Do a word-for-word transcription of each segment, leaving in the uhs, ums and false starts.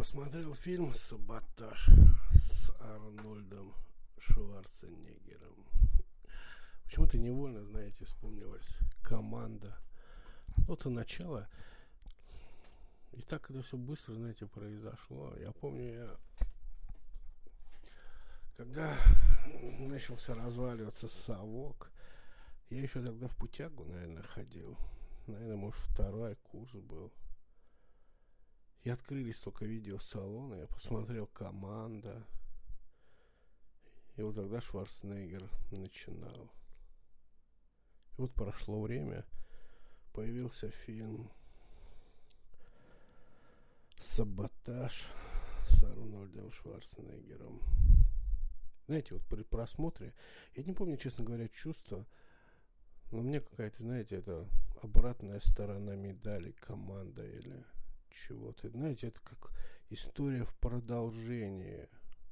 посмотрел фильм «Саботаж» с Арнольдом Шварценеггером. Почему-то невольно, знаете, вспомнилась «Команда». Вот и начало. И так это все быстро, знаете, произошло. Я помню, я когда начался разваливаться совок, я еще тогда в путягу, наверное, ходил. Наверное, может, второй курс был. И открылись только видеосалоны, я посмотрел «Команда». И вот тогда Шварценеггер начинал. И вот прошло время, появился фильм «Саботаж» с Арнольдом Шварценеггером. Знаете, вот при просмотре, я не помню, честно говоря, чувство, но мне какая-то, знаете, это обратная сторона медали «Команда» или чего-то. Знаете, это как история в продолжении.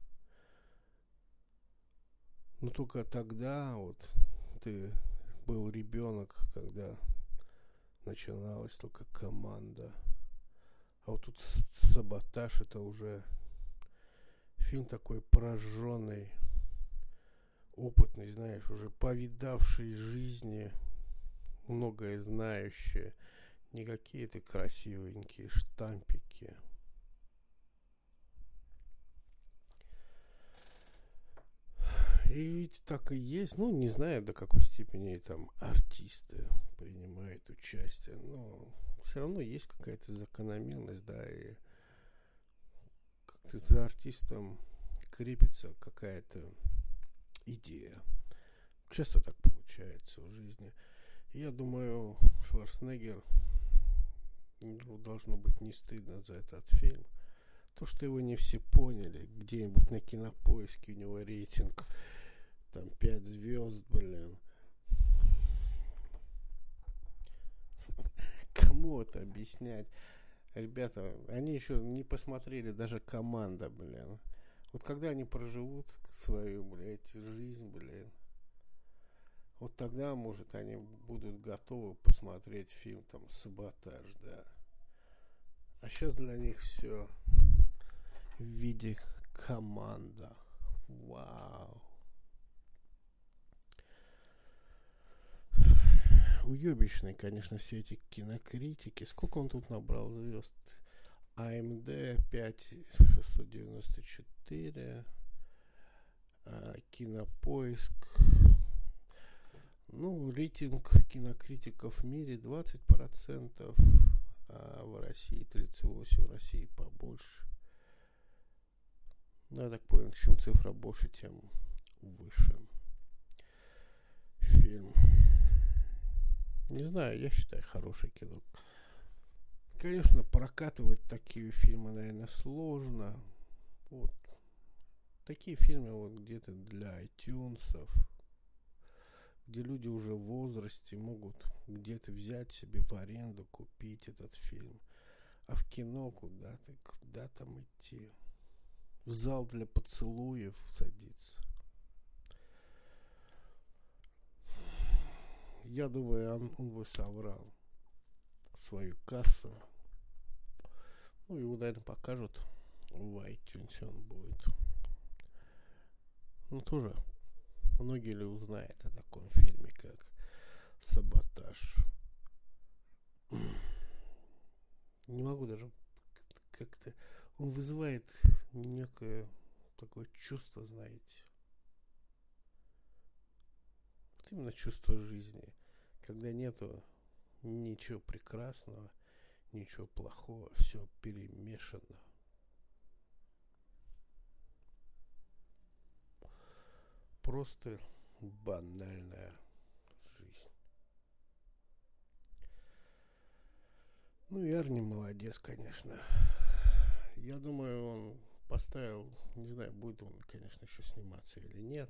Но только тогда вот ты был ребенок, когда начиналась только «Команда». А вот тут «Саботаж» — это уже фильм такой прожженный, опытный, знаешь, уже повидавший жизни, многое знающие, не какие-то красивенькие штампики. И ведь так и есть, ну, не знаю, до какой степени там артисты принимают участие, но все равно есть какая-то закономерность, да, и как-то за артистом крепится какая-то идея. Часто так получается в жизни. И я думаю, Шварценеггер, ну, должно быть не стыдно за этот фильм. То, что его не все поняли, где-нибудь на Кинопоиске у него рейтинг там пять звезд, блин. Кому это объяснять? Ребята, они еще не посмотрели даже «Команда», блин. Вот когда они проживут свою, блядь, жизнь, блин, вот тогда, может, они будут готовы посмотреть фильм там «Саботаж», да. А сейчас для них все в виде «Команда». Вау. Уебищные, конечно, все эти кинокритики. Сколько он тут набрал звезд? эй эм ди пять тысяч шестьсот девяносто четыре, Кинопоиск. Ну, рейтинг кинокритиков в мире двадцать процентов, а в России тридцать восемь процентов, в России побольше. Ну, я так понял, чем цифра больше, тем выше фильм. Не знаю, я считаю, хорошее кино. Конечно, прокатывать такие фильмы, наверное, сложно. Вот. Такие фильмы вот где-то для iTunes, где люди уже в возрасте могут где-то взять себе в аренду, купить этот фильм. А в кино куда-то, куда там идти? В зал для поцелуев садиться. Я думаю, он, он бы собрал свою кассу. Ну, его, наверное, покажут в iTunes, он будет. Ну, тоже многие ли узнают о таком фильме, как «Саботаж». Не могу даже как-то... Он вызывает некое такое чувство, знаете. Вот именно чувство жизни. Когда нету ничего прекрасного, ничего плохого, все перемешано. Просто банальная жизнь. Ну и Арни молодец, конечно. Я думаю, он поставил, не знаю, будет он, конечно, еще сниматься или нет.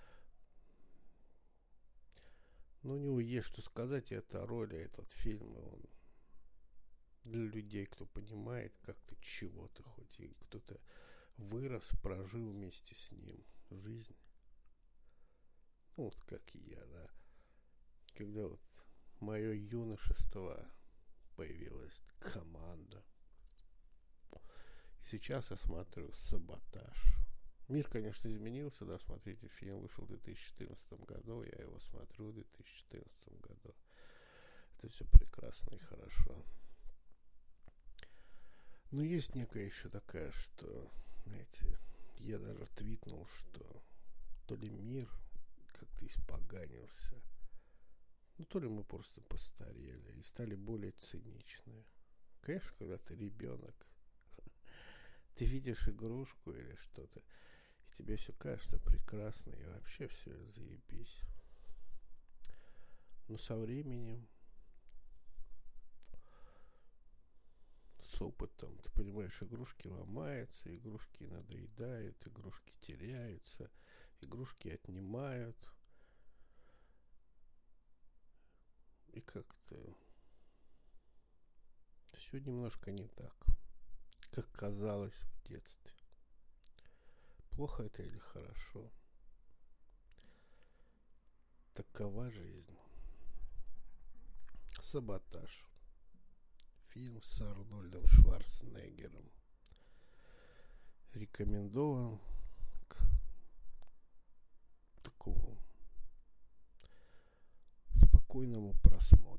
Но у него есть что сказать, и эта роль, и этот фильм, и он для людей, кто понимает как-то чего-то, хоть и кто-то вырос, прожил вместе с ним жизнь. Ну, вот как и я, да. Когда вот мое юношество появилась «Команда». Сейчас я смотрю «Саботаж». Мир, конечно, изменился, да, смотрите, фильм вышел в две тысячи четырнадцатом году, я его смотрю в две тысячи четырнадцатом году. Это все прекрасно и хорошо. Но есть некая еще такая, что, знаете, я даже твитнул, что то ли мир как-то испоганился, ну то ли мы просто постарели и стали более циничны. Конечно, когда ты ребенок, ты видишь игрушку или что-то, и тебе все кажется прекрасно, и вообще все заебись. Но со временем, с опытом, ты понимаешь, игрушки ломаются, игрушки надоедают, игрушки теряются, игрушки отнимают. И как-то все немножко не так, как казалось в детстве. Плохо это или хорошо? Такова жизнь. «Саботаж». Фильм с Арнольдом Шварценеггером. Рекомендован к такому спокойному просмотру.